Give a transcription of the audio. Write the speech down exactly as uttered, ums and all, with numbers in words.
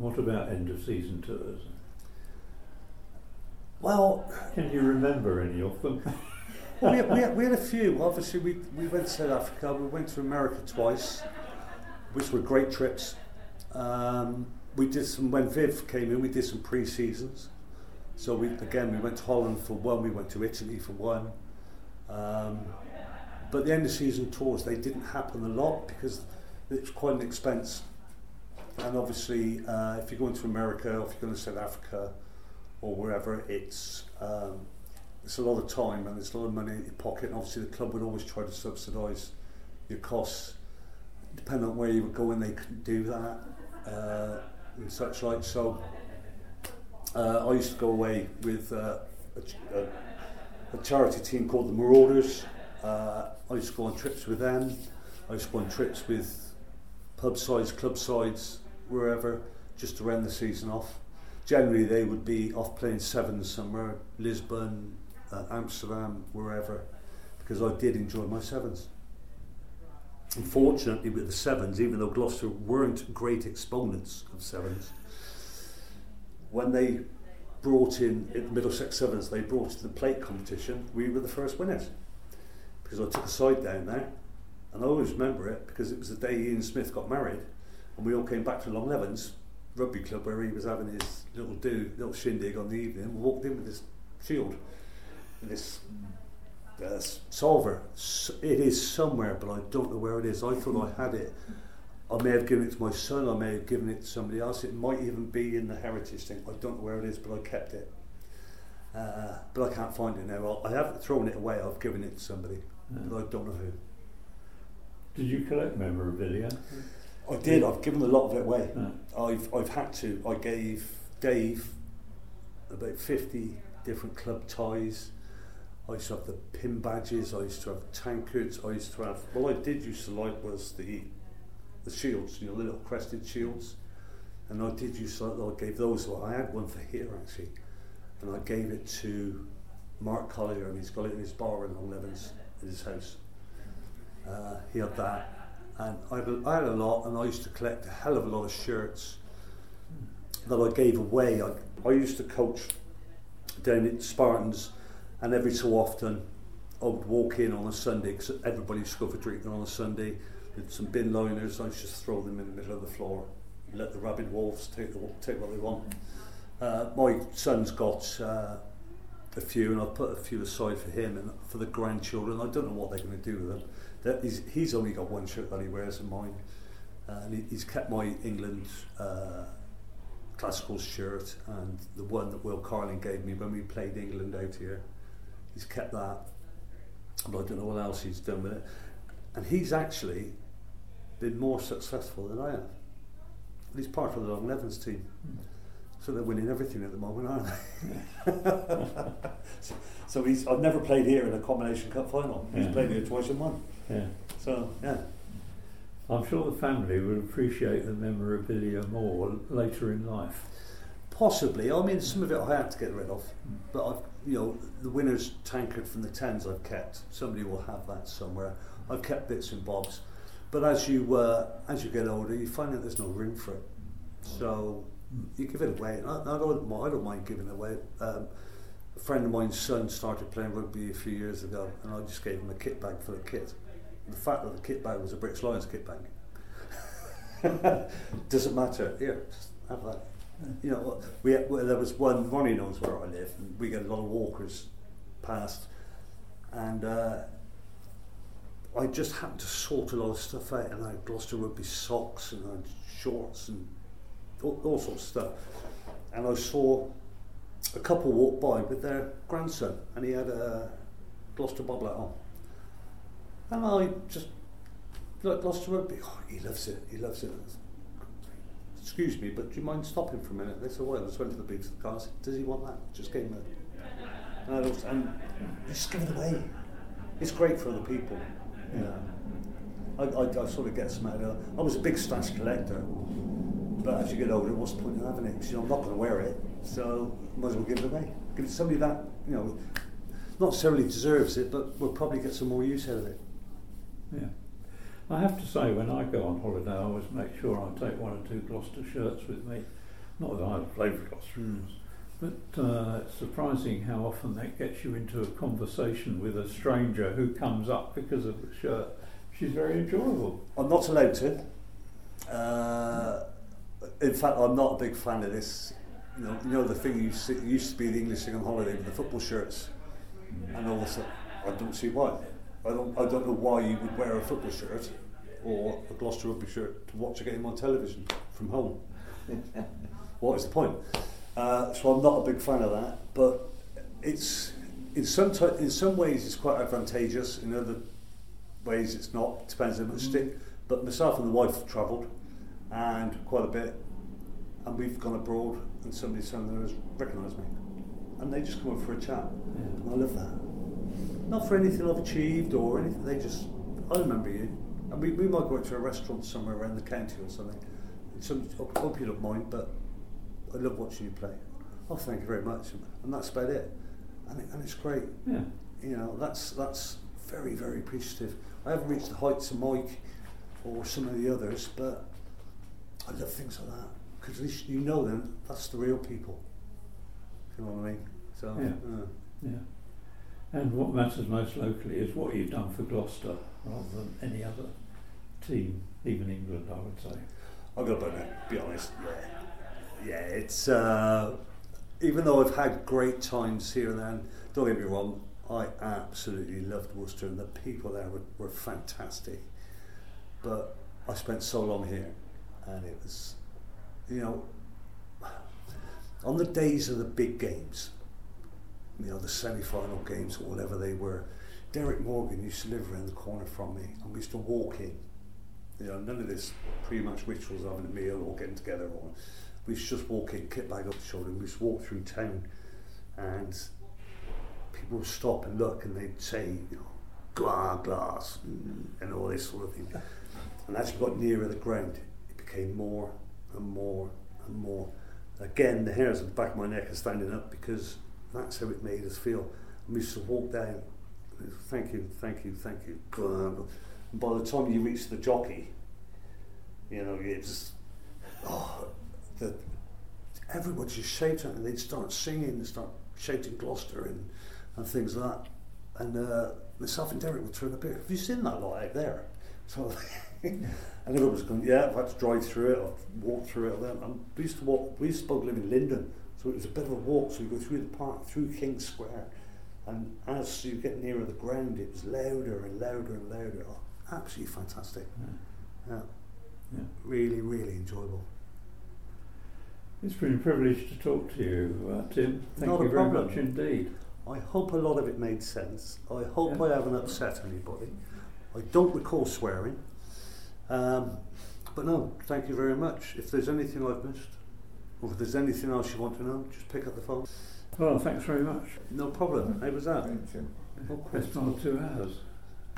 what about end of season tours? Well, can you remember any of them? well, we, had, we, had, we had a few. Obviously, we we went to South Africa. We went to America twice, which were great trips. Um, we did some when Viv came in. We did some pre-seasons. So we again we went to Holland for one. We went to Italy for one. Um, but the end of season tours, they didn't happen a lot because it's quite an expense. And obviously, uh, if you're going to America or if you're going to South Africa or wherever, it's um, it's a lot of time and it's a lot of money in your pocket. And obviously, the club would always try to subsidise your costs. Depending on where you were going, they couldn't do that uh, and such like. So uh, I used to go away with uh, a, a, a charity team called the Marauders. Uh, I used to go on trips with them. I used to go on trips with pub sides, club sides, wherever, just to round the season off. Generally, they would be off playing sevens somewhere, Lisbon, uh, Amsterdam, wherever, because I did enjoy my sevens. Unfortunately, with the sevens, even though Gloucester weren't great exponents of sevens, when they brought in, in Middlesex Sevens, they brought in the plate competition, we were the first winners. Because I took a side down there, and I always remember it because it was the day Ian Smith got married, and we all came back to Long Levens rugby club where he was having his little do, little shindig on the evening, and we walked in with this shield, with this uh, salver. It is somewhere, but I don't know where it is. I thought I had it. I may have given it to my son, I may have given it to somebody else. It might even be in the heritage thing. I don't know where it is, but I kept it. Uh, but I can't find it now. I haven't thrown it away, I've given it to somebody, yeah. But I don't know who. Did you collect memorabilia? I did, I've given a lot of it away. Yeah. I've I've had to. I gave Dave about fifty different club ties. I used to have the pin badges, I used to have tankards, I used to have, what I did used to like was the the shields, you know, the little crested shields. And I did used to, I gave those away. I had one for here actually. And I gave it to Mark Collier, and he's got it in his bar in Long Levens, in his house. Uh, he had that, and I had, a, I had a lot, and I used to collect a hell of a lot of shirts that I gave away. I, I used to coach down at Spartans, and every so often I would walk in on a Sunday, because everybody used to go for drinking on a Sunday, with some bin liners. I used to just throw them in the middle of the floor, let the rabid wolves take, the, take what they want. Uh, my son's got uh, a few, and I've put a few aside for him and for the grandchildren. I don't know what they're going to do with them. That he's, he's only got one shirt that he wears of mine, uh, and he, he's kept my England uh, classical shirt and the one that Will Carling gave me when we played England out here. He's kept that, but I don't know what else he's done with it. And he's actually been more successful than I have. And he's part of the Long Levens team. Mm. So they're winning everything at the moment, aren't they? so, so he's, I've never played here in a combination cup final. He's yeah. played here twice and won. Yeah. So, yeah. I'm sure the family would appreciate the memorabilia more later in life. Possibly. I mean, some of it I had to get rid of. Mm. But, I've, you know, the winner's tankard from the tens I've kept. Somebody will have that somewhere. I've kept bits and bobs. But as you uh, as you get older, you find that there's no room for it. So you give it away. I, I, don't, I don't mind giving it away. Um, a friend of mine's son started playing rugby a few years ago, and I just gave him a kit bag full of kit. The fact that the kit bag was a British Lions kit bag doesn't matter. Here, just have that. You know, we had, well, there was one. Ronnie knows where I live, and we get a lot of walkers past, and. Uh, I just happened to sort a lot of stuff out, and I had Gloucester rugby socks and I had shorts and all, all sorts of stuff. And I saw a couple walk by with their grandson, and he had a Gloucester boblet on. And I just, like, Gloucester rugby, oh, he loves it, he loves it. Excuse me, but do you mind stopping for a minute? They said, well, I just went to the beach of the car. I said, does he want that? Just gave him it. And, I was, and you just give it away. It's great for other people. Yeah, I, I, I sort of get some out of it. I was a big stash collector, but as you get older, what's the point in having it? Because you know, I'm not going to wear it, so might as well give it away. Give it to somebody that, you know, not necessarily deserves it, but will probably get some more use out of it. Yeah. I have to say, when I go on holiday, I always make sure I take one or two Gloucester shirts with me. Not that I've played for Gloucester, Mm. but uh, it's surprising how often that gets you into a conversation with a stranger who comes up because of the shirt. She's very enjoyable. I'm not allowed to. Uh, in fact, I'm not a big fan of this. You know, you know the thing you see, used to be the English thing on holiday with the football shirts, and all of a sudden, I don't see why. I don't. I don't know why you would wear a football shirt or a Gloucester rugby shirt to watch a game on television from home. What is the point? Uh, so I'm not a big fan of that. But it's in some t- in some ways it's quite advantageous. In other ways it's not. Depends on the stick. But myself and the wife have travelled, and quite a bit, and we've gone abroad, and somebody standing there has recognised me, and they just come up for a chat. Yeah. And I love that. Not for anything I've achieved or anything. They just, I remember you, and we, we might go out to a restaurant somewhere around the county or something. And some, I hope you don't mind, but I love watching you play. Oh, thank you very much, and that's about it. And, it, and it's great. Yeah. You know, that's that's very very appreciative. I haven't reached the heights of Mike or some of the others, but I love things like that because at least you know them. That's the real people. You know what I mean? So Yeah. uh, Yeah. And what matters most locally is what you've done for Gloucester rather than any other team, even England, I would say. I'll go about it, be honest. Yeah, yeah. It's uh, even though I've had great times here and there. Don't get me wrong, I absolutely loved Worcester, and the people there were, were fantastic. But I spent so long here, and it was, you know, on the days of the big games, you know, the semi-final games or whatever they were, Derek Morgan used to live around the corner from me, and we used to walk in. You know, none of this pre-match rituals of having a meal or getting together. Or we used to just walk in, kit bag up the shoulder, and we just walk through town, and people would stop and look, and they'd say, you know, glass, glass, and all this sort of thing. And as we got nearer the ground, it became more and more and more. Again, the hairs on the back of my neck are standing up because that's how it made us feel. And we used to walk down, thank you, thank you, thank you. And by the time you reach the jockey, you know, it's, oh, the, everyone just shouting, and they'd start singing and start shouting Gloucester and, and things like that. And uh, myself and Derek would turn a bit, have you seen that lot out there? So, and everyone was going, yeah, I've had to drive through it, I've walked through it. And we used to walk, we used to both live in Linden, so it was a bit of a walk, so you go through the park, through King Square, and as you get nearer the ground, it was louder and louder and louder. Oh, absolutely fantastic. Yeah. Yeah. Yeah. Really, really enjoyable. It's been a privilege to talk to you, uh, Tim. Thank Not you a very problem. much indeed. I hope a lot of it made sense. I hope Yeah. I haven't upset anybody. I don't recall swearing. Um, but no, thank you very much. If there's anything I've missed, or if there's anything else you want to know, just pick up the phone. Well, thanks very much. No problem. How was that? Thank you. Oh, cool. Best part of two hours.